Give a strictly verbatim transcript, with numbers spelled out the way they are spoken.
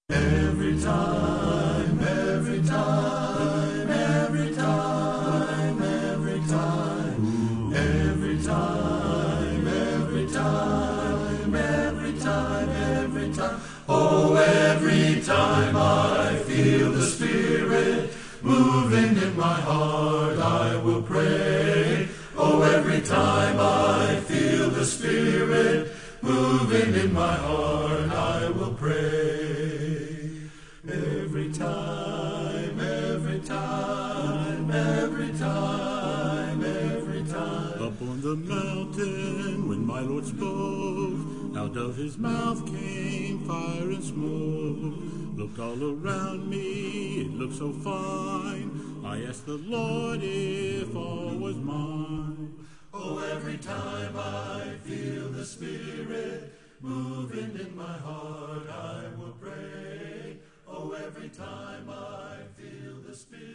Every time, every time, every time, every time, every time, every time, every time, every time. Oh, every time I feel the Spirit moving in my heart, I will pray. Oh, every time I feel the Spirit moving in my heart, I will pray. Every time, every time, every time, every time. Up on the mountain, when my Lord spoke, out of his mouth came fire and smoke. Looked all around me, it looked so fine. I asked the Lord if all was mine. Oh, every time I feel the Spirit moving in my heart, I will pray. Oh, every time I feel the Spirit